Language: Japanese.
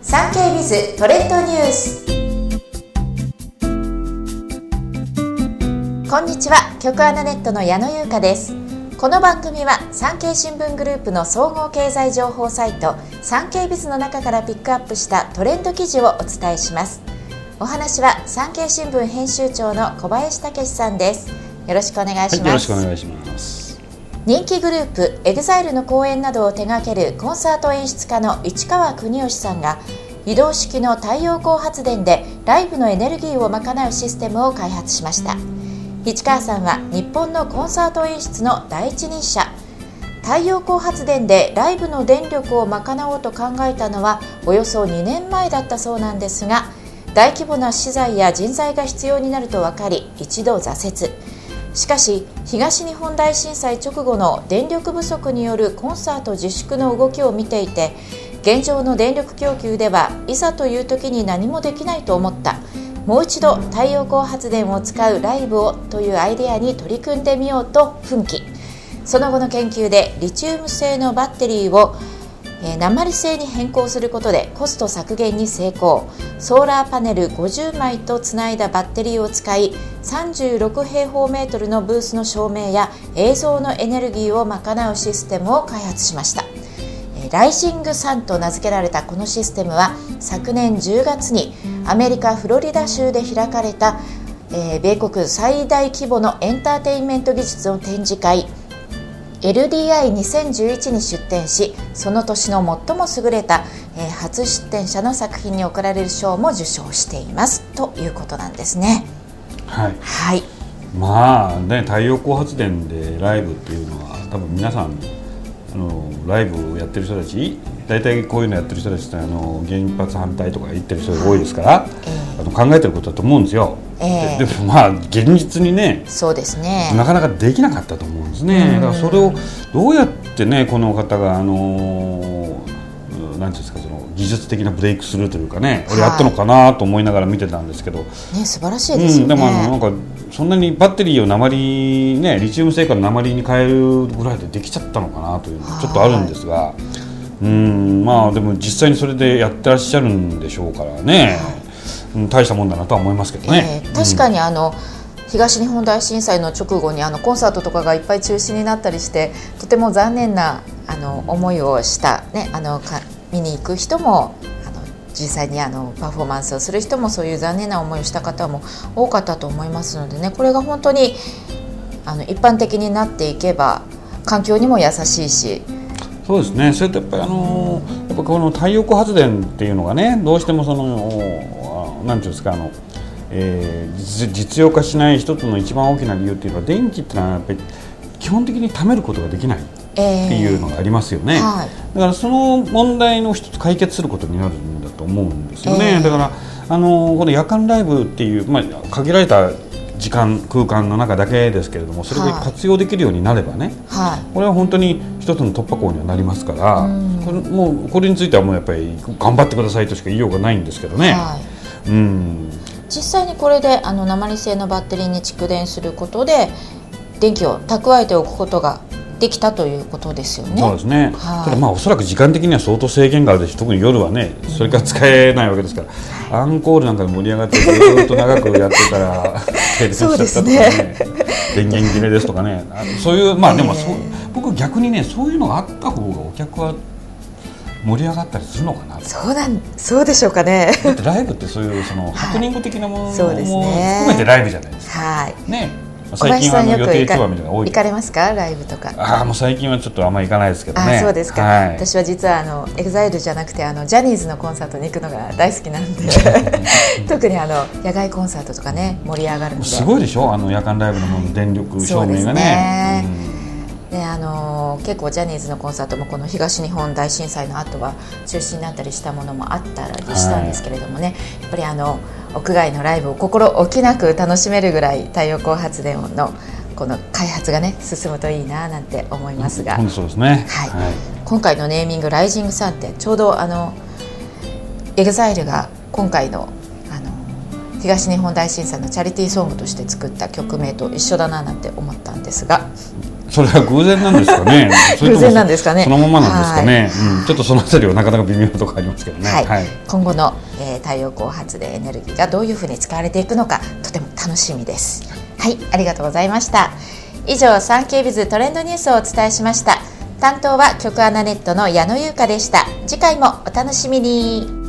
産経ビズトレンドニュース。こんにちは、局アナネットの矢野優香です。この番組は産経新聞グループの総合経済情報サイト産経ビズの中からピックアップしたトレンド記事をお伝えします。お話は産経新聞編集長の小林武史さんです。よろしくお願いします。 よろしくお願いします。 人気グループ EXILE の公演などを手掛けるコンサート演出家の市川邦義さんが移動式の太陽光発電でライブのエネルギーを賄うシステムを開発しました。市川さんは日本のコンサート演出の第一人者。太陽光発電でライブの電力を賄おうと考えたのはおよそ2年前だったそうなんですが、大規模な資材や人材が必要になると分かり一度挫折。しかし東日本大震災直後の電力不足によるコンサート自粛の動きを見ていて、現状の電力供給ではいざという時に何もできないと思った、もう一度太陽光発電を使うライブをというアイデアに取り組んでみようと奮起。その後の研究でリチウム製のバッテリーを鉛製に変更することでコスト削減に成功。ソーラーパネル50枚とつないだバッテリーを使い36平方メートルのブースの照明や映像のエネルギーを賄うシステムを開発しました。ライジングサンと名付けられたこのシステムは昨年10月にアメリカフロリダ州で開かれた、米国最大規模のエンターテインメント技術の展示会LDI2011 に出展し、その年の最も優れた、初出展者の作品に贈られる賞も受賞していますということなんですね。 はい、 はい、 まあね、太陽光発電でライブっていうのは多分皆さんライブをやってる人たち、大体こういうのやってる人たちって原発反対とか言ってる人が多いですから、考えてることだと思うんですよ。でもまあ現実にね、 そうですね、 なかなかできなかったと思うんですね。だからそれをどうやってね、この方がなんていうんですか、その技術的なブレイクスルーというかね、俺やったのかなと思いながら見てたんですけど、 ね、素晴らしいですよね。 でもなんかそんなにバッテリーを鉛ね、リチウム製から鉛に変えるぐらいでできちゃったのかなというのがちょっとあるんですが、まあでも実際にそれでやってらっしゃるんでしょうからね、大したもんだなとは思いますけどね。 確かに東日本大震災の直後にコンサートとかがいっぱい中止になったりして、とても残念な思いをした、ね、見に行く人も実際にパフォーマンスをする人もそういう残念な思いをした方も多かったと思いますのでね、これが本当に一般的になっていけば環境にも優しいし。 そうですね。それとやっぱりやっぱこの太陽光発電っていうのがね、どうしてもなんていうんですか、実用化しない一つの一番大きな理由っていうのは、電気っていうのはやっぱり基本的に貯めることができないっていうのがありますよね。だからその問題の一つ解決することになるんだと思うんですよね。だからこの夜間ライブっていう、限られた時間空間の中だけですけれども、それが活用できるようになればね、これは本当に一つの突破口にはなりますから、これについてはもうやっぱり頑張ってくださいとしか言いようがないんですけどね。 実際にこれで鉛製のバッテリーに蓄電することで電気を蓄えておくことができたということですよね。 そうですね。ただおそらく時間的には相当制限があるでしょう。特に夜はね、それから使えないわけですから、アンコールなんかで盛り上がってずっと長くやってたら停電しちゃったとかね、電源切れですとかね、そういうでも僕逆にね、そういうのがあった方がお客は盛り上がったりするのかな。 そうでしょうかね。 だってライブってそういうハプニング的なものも含めてライブじゃないですか。ね。最近は予定調和みたいなのが多い。 行かれますか、ライブとか。 もう最近はちょっとあんまり行かないですけどね。 そうですか。私は実はEXILE じゃなくてジャニーズのコンサートに行くのが大好きなんで特に野外コンサートとかね、盛り上がるんで。 すごいでしょ、夜間ライブの電力照明がね。 で結構ジャニーズのコンサートもこの東日本大震災の後は中止になったりしたものもあったりしたんですけれどもね、やっぱり屋外のライブを心置きなく楽しめるぐらい太陽光発電のこの開発がね進むといいななんて思いますが、 そうですね。 今回のネーミングライジングサンってちょうどEXILE が今回の東日本大震災のチャリティーソングとして作った曲名と一緒だななんて思ったんですが。 それは偶然なんですかね。 偶然なんですかね。 そのままなんですかね。ちょっとそのあたりはなかなか微妙なところありますけどね。 今後の、太陽光発電エネルギーがどういうふうに使われていくのかとても楽しみです。はい、ありがとうございました。以上、サンケイビズトレンドニュースをお伝えしました。担当は局アナネットの矢野優香でした。次回もお楽しみに。